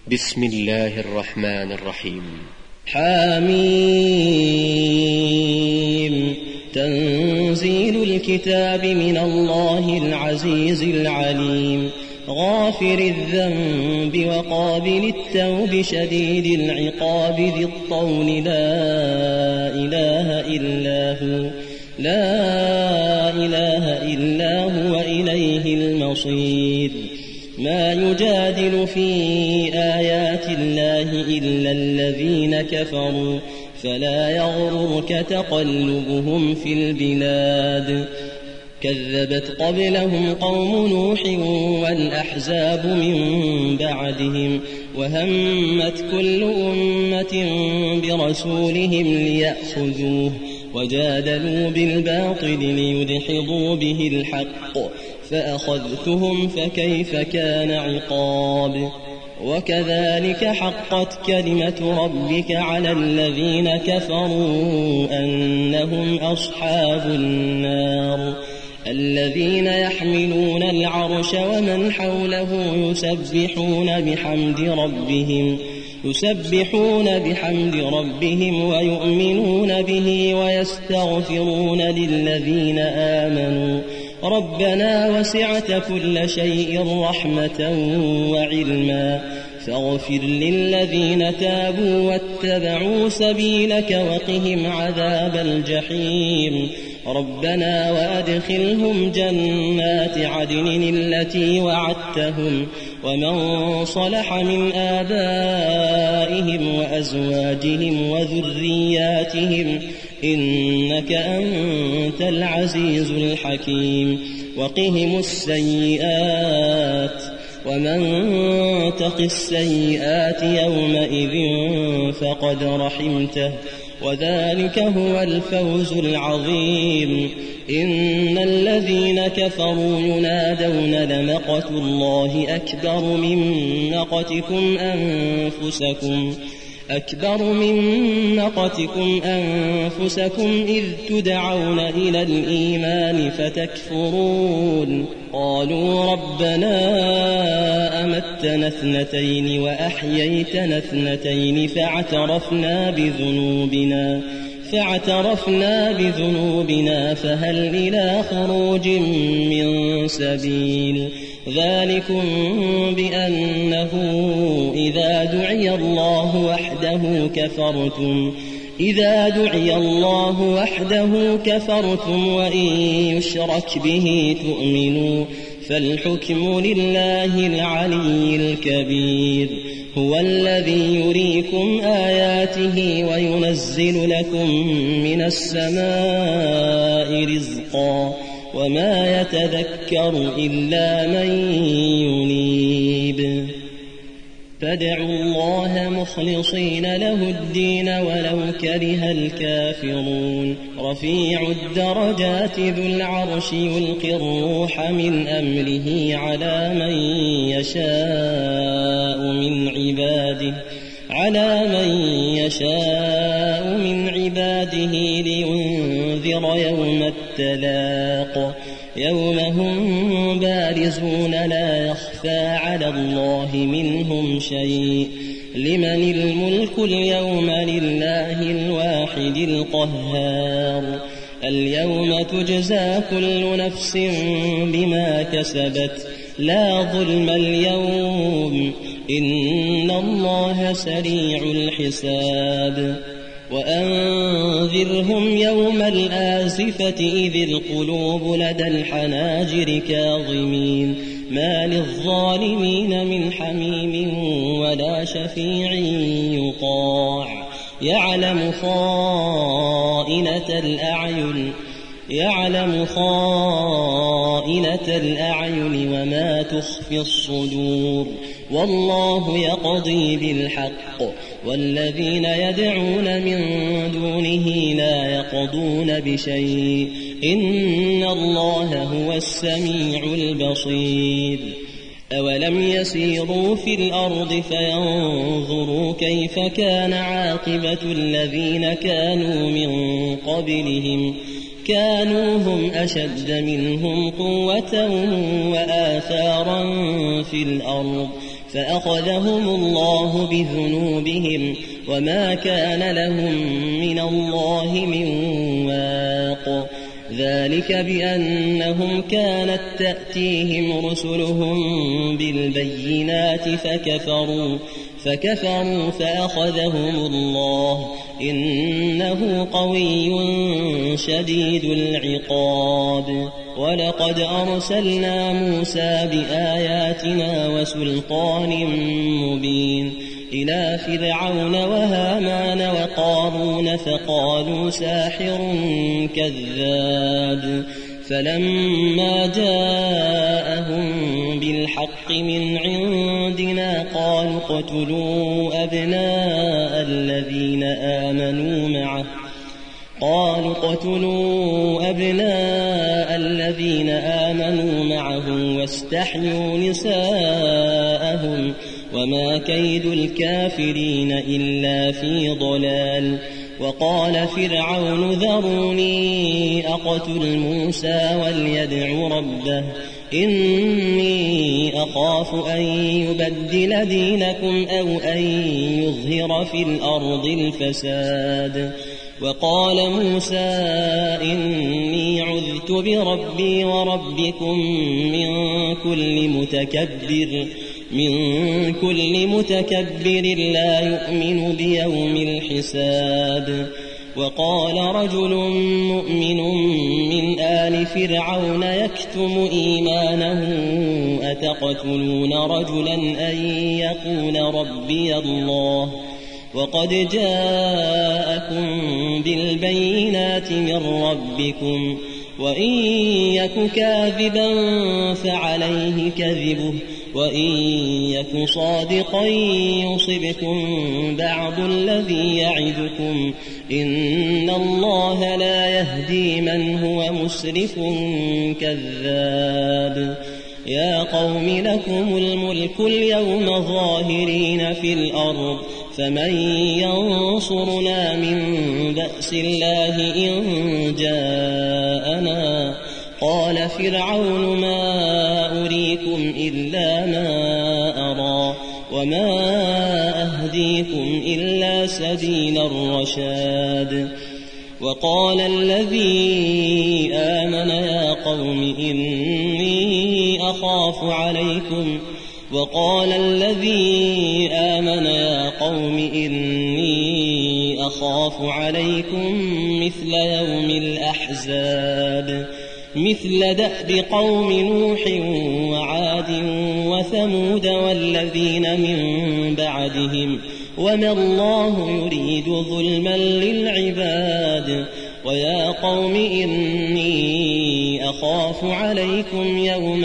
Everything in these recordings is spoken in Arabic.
بسم الله الرحمن الرحيم. حميم. تنزيل الكتاب من الله العزيز العليم، غافر الذنب وقابل التوب شديد العقاب ذي الطول لا إله إلا هو إليه المصير. ما يجادل في آيات الله إلا الذين كفروا، فلا يغررك تقلبهم في البلاد. كذبت قبلهم قوم نوح والأحزاب من بعدهم، وهمت كل أمة برسولهم ليأخذوه، وجادلوا بالباطل ليدحضوا به الحق، فأخذتهم فكيف كان عقاب. وكذلك حقت كلمة ربك على الذين كفروا أنهم أصحاب النار. الذين يحملون العرش ومن حوله يسبحون بحمد ربهم ويؤمنون به ويستغفرون للذين آمنوا ربنا وسعت كل شيء رحمة وعلما، فاغفر للذين تابوا واتبعوا سبيلك وقهم عذاب الجحيم. ربنا وأدخلهم جنات عدن التي وعدتهم، ومن صلح من آبائهم وأزواجهم وذرياتهم إنك أنت العزيز الحكيم. وقهم السيئات، ومن تق السيئات يومئذ فقد رحمته، وذلك هو الفوز العظيم. إن الذين كفروا ينادون لمقت الله أكبر من مقتكم أنفسكم إذ تدعون إلى الإيمان فتكفرون. قالوا ربنا أمتنا اثنتين وأحييتنا اثنتين فاعترفنا بذنوبنا فهل إلى خروج من سبيل. ذلكم بأنه إذا دعي الله وحده كفرتم وإن يشرك به تؤمنوا، فالحكم لله العلي الكبير. هو الذي يريكم آياته وينزل لكم من السماء رزقا، وما يتذكر إلا من ينيب. فادعوا الله مخلصين له الدين ولو كره الكافرون. رفيع الدرجات ذو العرش يلقي الروح من أمره على من يشاء من عباده لينذر يوم التلاق، يوم هم بارزون لا يخفى على الله منهم شيء. لمن الملك اليوم؟ لله الواحد القهار. اليوم تجزى كل نفس بما كسبت لا ظلم اليوم، إن الله سريع الحساب. وأنذرهم يوم الآزفة إذ القلوب لدى الحناجر كاظمين، ما للظالمين من حميم ولا شفيع يطاع. يعلم خائنة الأعين وما تخفي الصدور، والله يقضي بالحق، والذين يدعون من دونه لا يقضون بشيء، إن الله هو السميع البصير. أولم يسيروا في الأرض فينظروا كيف كان عاقبة الذين كانوا من قبلهم، كانوا هم أشد منهم قوة وآثارا في الأرض، فأخذهم الله بذنوبهم وما كان لهم من الله من واق. ذلك بأنهم كانت تأتيهم رسلهم بالبينات فكفروا فأخذهم الله إنه قوي شديد العقاب. ولقد أرسلنا موسى بآياتنا وسلطان مبين إلى فرعون وهامان وقارون فقالوا ساحر كذاب. فلما جاءهم بالحق من عندنا قالوا اقتلوا أبناء الذين آمنوا معه واستحيوا نساءهم وما كيد الكافرين إلا في ضلال. وقال فرعون ذروني أقتل موسى وليدع ربه إني أخاف أن يبدل دينكم أو أن يظهر في الأرض الفساد. وقال موسى إني عذت بربي وربكم من كل متكبر لا يؤمن بيوم الحساب. وقال رجل مؤمن من آل فرعون يكتم إيمانه أتقتلون رجلا أن يقول ربي الله وقد جاءكم بالبينات من ربكم وإن يك كاذبا فعليه كذبه وإن يك صادقا يصبكم بعض الذي يعدكم إن الله لا يهدي من هو مسرف كذاب. يا قوم لكم الملك اليوم ظاهرين في الأرض فمن ينصرنا من بأس الله إن جاءنا. قال فرعون ما أريكم إلا ما أرى وما أهديكم إلا سبيل الرشاد. وقال الذي آمن يا قوم إني أخاف عليكم مثل يوم الأحزاب مثل دأب قوم نوح وعاد وثمود والذين من بعدهم وما الله يريد ظلما للعباد. ويا قوم إني أخاف عليكم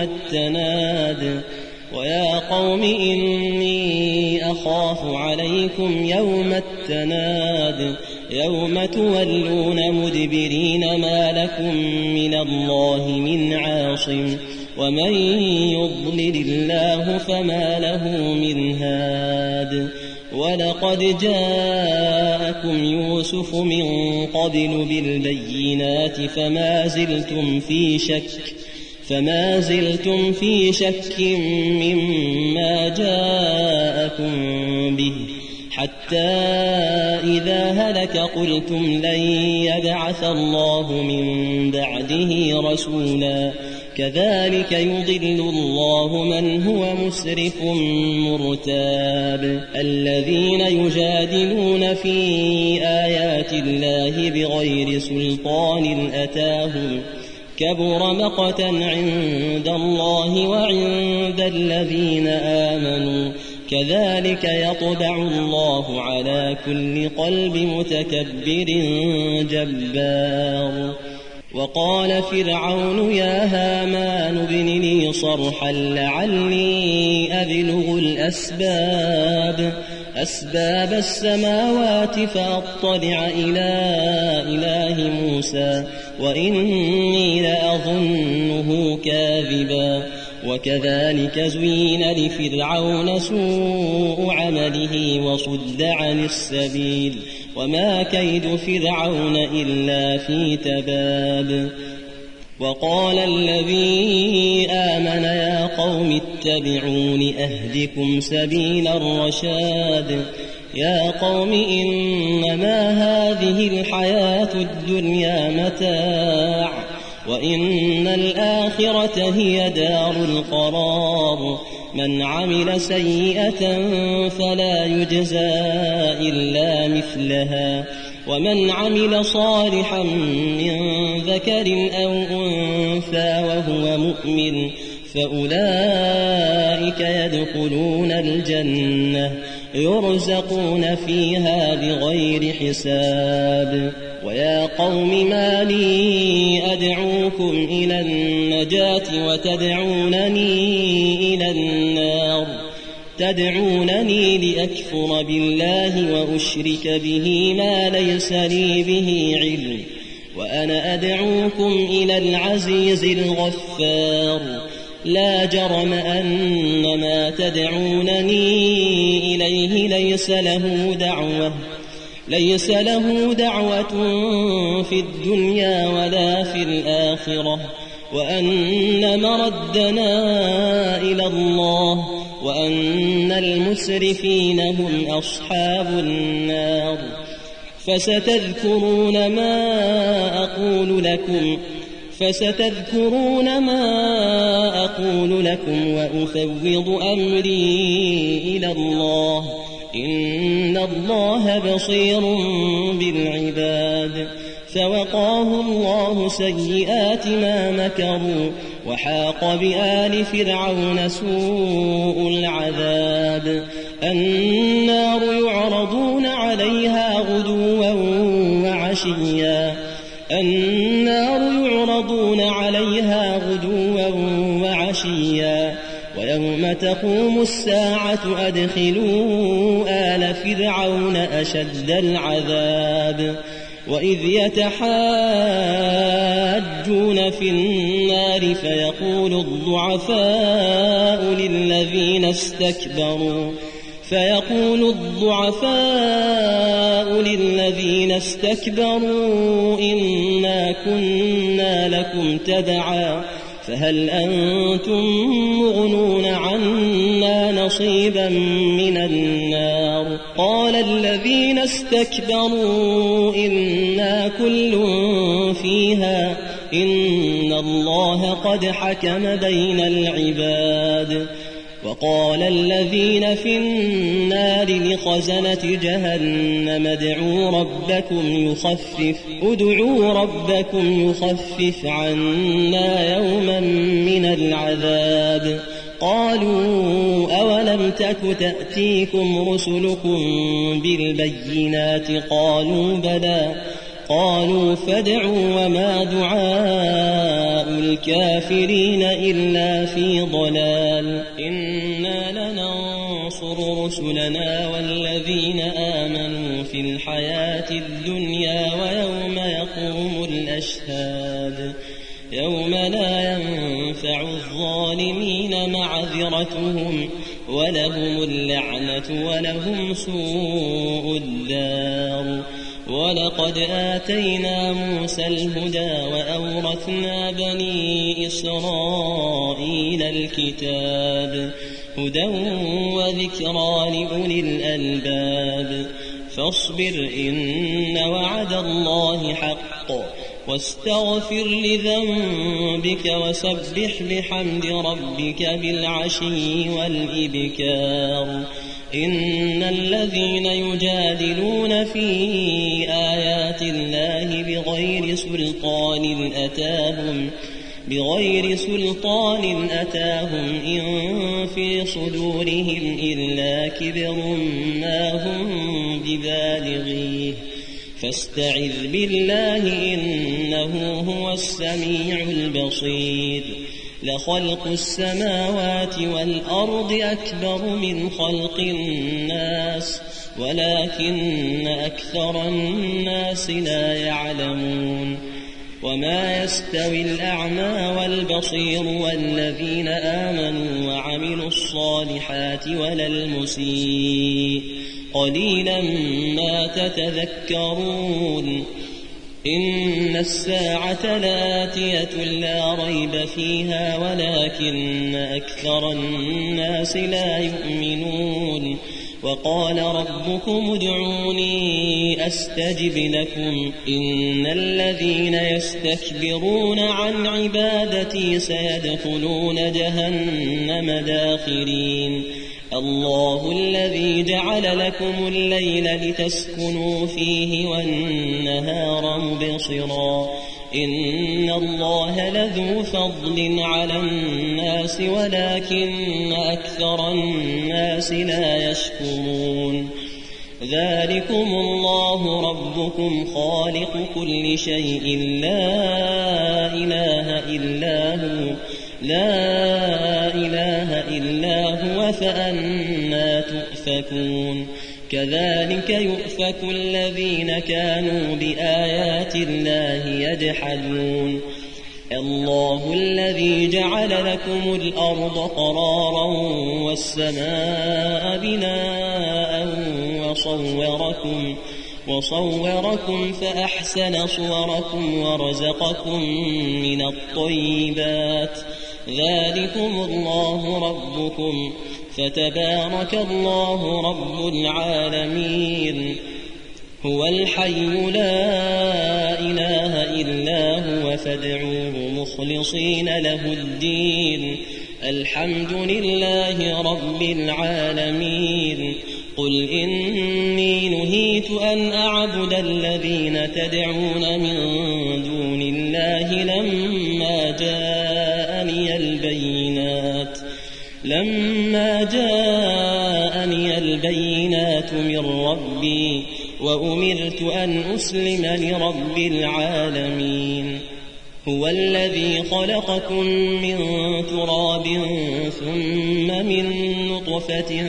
يوم التناد يوم تولون مدبرين ما لكم من الله من عاصم ومن يضلل الله فما له من هاد. ولقد جاءكم يوسف من قبل بالبينات فما زلتم في شك مما جاءكم به حتى إذا هلك قلتم لن يبعث الله من بعده رسولا كذلك يضل الله من هو مسرف مرتاب. الذين يجادلون في آيات الله بغير سلطان أتاهم كبر مقتا عند الله وعند الذين آمنوا كذلك يطبع الله على كل قلب متكبر جبار. وقال فرعون يا هامان ابن لي صرحا لعلي أبلغ أسباب السماوات فأطلع إلى إله موسى وإني لأظنه كاذبا. وكذلك زين لفرعون سوء عمله وصد عن السبيل وما كيد فرعون إلا في تباب. وقال الذي آمن يا قوم اتبعون أهدكم سبيل الرشاد يا قوم إنما هذه الحياة الدنيا متاع وإن الآخرة هي دار القرار من عمل سيئة فلا يجزى إلا مثلها ومن عمل صالحا من ذكر أو أنثى وهو مؤمن فأولئك يدخلون الجنة يرزقون فيها بغير حساب ويا قوم ما لي أدعوكم إلى النجاة وتدعونني إلى النار تدعونني لأكفر بالله وأشرك به ما ليس لي به علم وأنا أدعوكم إلى العزيز الغفار لا جرم أن ما تدعونني إليه ليس له دعوة في الدنيا ولا في الآخرة وأن مردنا إلى الله وأن المسرفين هم أصحاب النار فستذكرون ما أقول لكم وأفوض أمري إلى الله إن الله بصير بالعباد فوقاه الله سيئات ما مكروا وحاق بآل فرعون سوء العذاب النار يعرضون عليها غدوا وعشيا ويوم تقوم الساعة أدخلوا آل فرعون أشد العذاب وإذ يتحاجون في النار فيقول الضعفاء للذين استكبروا إنا كنا لكم تبعا فهل أنتم مغنون عنا نصيبا من النار قال الذين استكبروا إنا كل فيها إن الله قد حكم بين العباد وقال الذين في النار لخزنة جهنم ادعوا ربكم يخفف عنا يوما من العذاب قالوا أولم تك تأتيكم رسلكم بالبينات قالوا بلى قالوا فادعوا وما دعاء الكافرين إلا في ضلال إنا لننصر رسلنا والذين آمنوا في الحياة الدنيا ويوم يقوم الأشهاد يوم لا ينفع الظالمين معذرتهم ولهم اللعنة ولهم سوء الدار ولقد آتينا موسى الهدى وأورثنا بني إسرائيل الكتاب هدى وذكرى لأولي الألباب فاصبر إن وعد الله حق واستغفر لذنبك وسبح بحمد ربك بالعشي والإبكار إن الذين يجادلون في آيات الله بغير سلطان أتاهم إن في صدورهم إلا كبر ما هم ببالغيه فاستعذ بالله إنه هو السميع البصير لخلق السماوات والأرض أكبر من خلق الناس ولكن أكثر الناس لا يعلمون وما يستوي الأعمى والبصير والذين آمنوا وعملوا الصالحات ولا المسيء قليلا ما تتذكرون إن الساعة لآتية لا ريب فيها ولكن أكثر الناس لا يؤمنون وقال ربكم ادعوني أستجب لكم إن الذين يستكبرون عن عبادتي سيدخلون جهنم داخرين الله الذي جعل لكم الليل لتسكنوا فيه والنهار مبصرا إن الله لذو فضل على الناس ولكن أكثر الناس لا يشكرون ذلكم الله ربكم خالق كل شيء لا إله إلا هو فأنى تؤفكون كذلك يؤفك الذين كانوا بآيات الله يجحدون الله الذي جعل لكم الأرض قرارا والسماء بناء وصوركم فأحسن صوركم ورزقكم من الطيبات ذلكم الله ربكم فتبارك الله رب العالمين هو الحي لا إله إلا هو فادعوه مخلصين له الدين الحمد لله رب العالمين قل إني نهيت أن أعبد الذين تدعون من دون الله لما جاءني البينات من ربي وأمرت أن أسلم لرب العالمين هو الذي خلقكم من تراب ثم من نطفة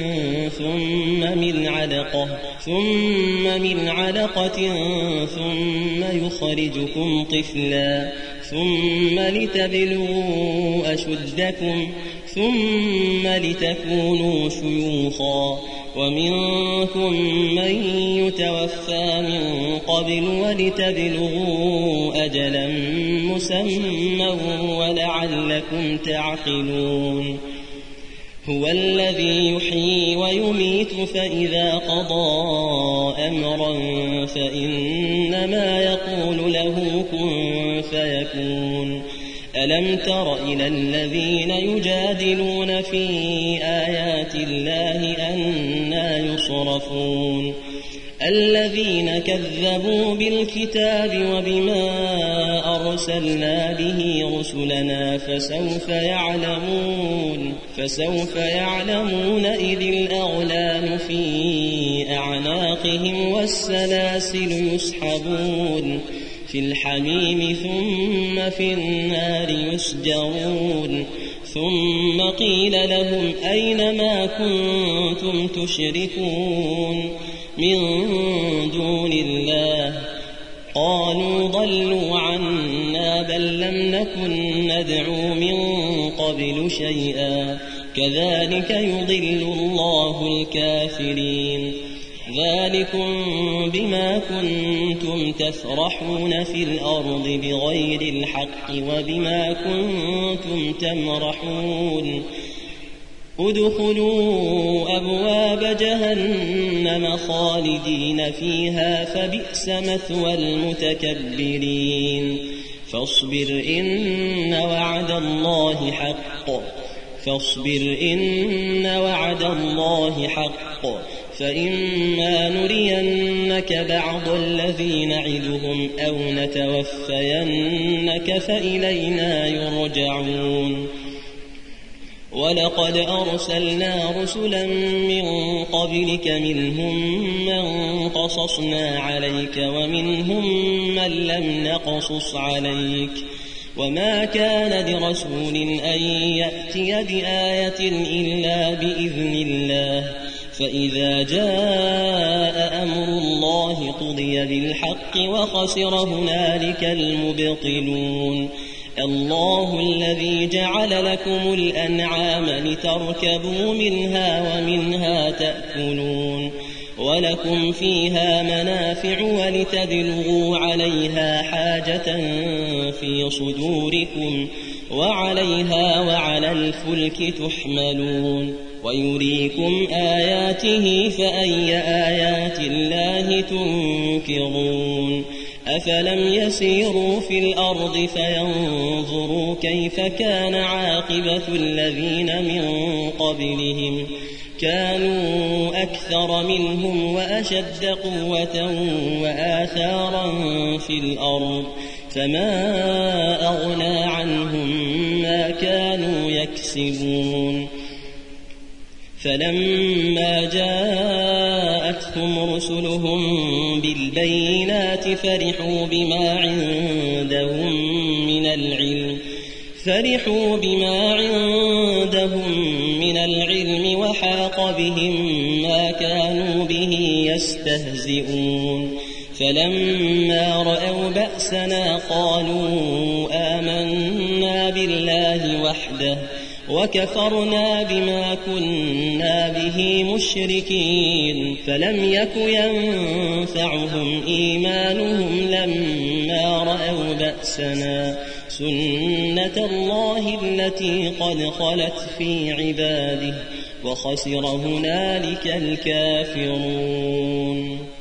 ثم من علقة ثم يخرجكم طفلا ثم لتبلغوا أشدكم ثم لتكونوا شيوخا ومنكم من يتوفى من قبل ولتبلغوا أجلا مسمى ولعلكم تعقلون هو الذي يحيي ويميت فإذا قضى أمرا فإنما يقول له كن فيكون ألم تر إلى الذين يجادلون في آيات الله أنى يصرفون الذين كذبوا بالكتاب وبما أرسلنا به رسلنا فسوف يعلمون إذ الأغلال في أعناقهم والسلاسل يسحبون في الحميم ثم في النار يسجرون ثم قيل لهم أين ما كنتم تشركون من دون الله قالوا ضلوا عنا بل لم نكن ندعو من قبل شيئا كذلك يضل الله الكافرين ذلكم بما كنتم تفرحون في الأرض بغير الحق وبما كنتم تمرحون ادخلوا أبواب جهنم خالدين فيها فبئس مثوى المتكبرين فاصبر إن وعد الله حق فإما نرينك بعض الذي نعدهم أو نتوفينك فإلينا يرجعون ولقد أرسلنا رسلا من قبلك منهم من قصصنا عليك ومنهم من لم نقصص عليك وما كان لرسول أن يأتي بآية إلا بإذن الله فإذا جاء أمر الله قضي بالحق وخسر هنالك المبطلون الله الذي جعل لكم الأنعام لتركبوا منها ومنها تأكلون ولكم فيها منافع ولتبلغوا عليها حاجة في صدوركم وعليها وعلى الفلك تحملون ويريكم آياته فأي آيات الله تنكرون أفلم يسيروا في الأرض فينظروا كيف كان عاقبة الذين من قبلهم كانوا أكثر منهم وأشد قوة وآثارا في الأرض فما أغنى عنهم ما كانوا يكسبون فلما جاءتهم رسلهم بالبينات فرحوا بما عندهم من العلم وحاق بهم ما كانوا به يستهزئون فلما رأوا بأسنا قالوا آمنا بالله وحده وكفرنا بما كنا به مشركين فلم يك ينفعهم إيمانهم لما رأوا بأسنا سنة الله التي قد خلت في عباده وخسر هنالك الكافرون.